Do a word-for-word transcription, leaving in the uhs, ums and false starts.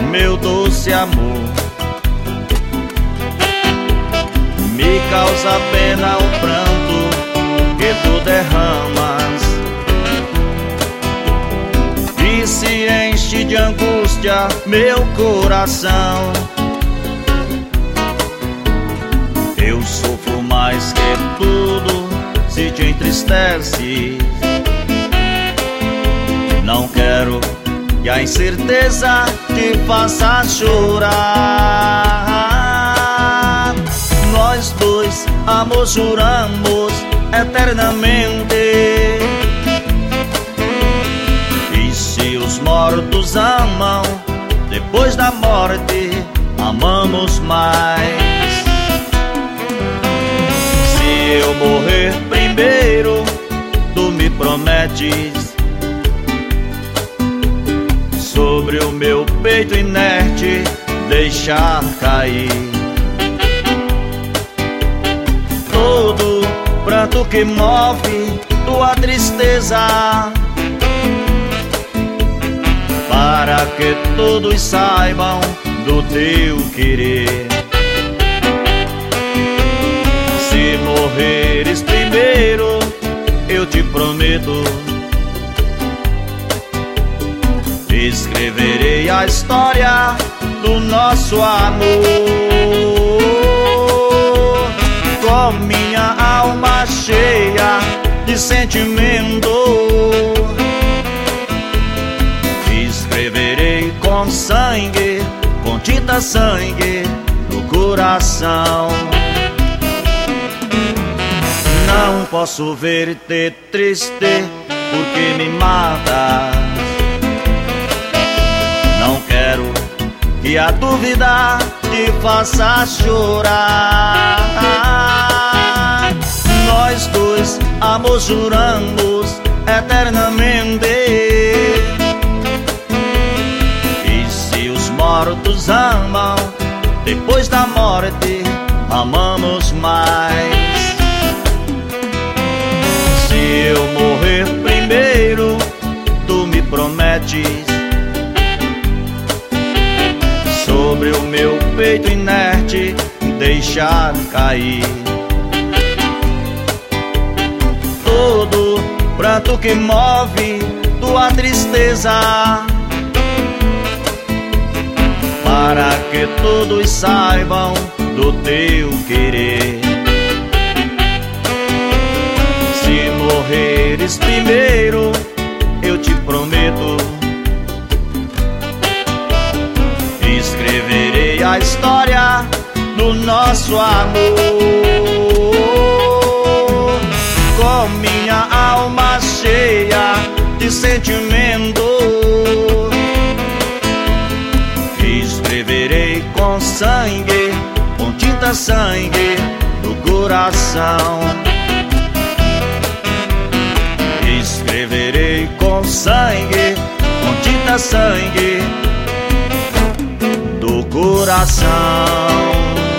meu doce amor. Me causa pena o pranto que tu derramas, e se enche de angústia meu coração. Eu sofro mais que tudo se te entristece. Não quero que a incerteza te faça chorar. Nós dois, amor, juramos eternamente. E se os mortos amam, depois da morte amamos mais. Se eu morrer primeiro, tu me prometes sobre o meu peito inerte deixar cair todo pranto que move tua tristeza, para que todos saibam do teu querer. Se morreres primeiro, eu te prometo, escreverei a história do nosso amor, com minha alma cheia de sentimento. Escreverei com sangue, com tinta sangue no coração. Não posso ver-te triste porque me matas. Não quero que a dúvida te faça chorar. Nós dois, amor, juramos eternamente. E se os mortos amam, depois da morte amamos mais. Se eu morrer primeiro, tu me prometes sobre o meu peito inerte deixar cair todo pranto que move tua tristeza, para que todos saibam do teu querer. Se morreres primeiro, eu te prometo, escreverei a história do nosso amor, com minha alma cheia de sentimento. Escreverei com sangue, com tinta sangue no coração. Escreverei com sangue, com tinta sangue do coração.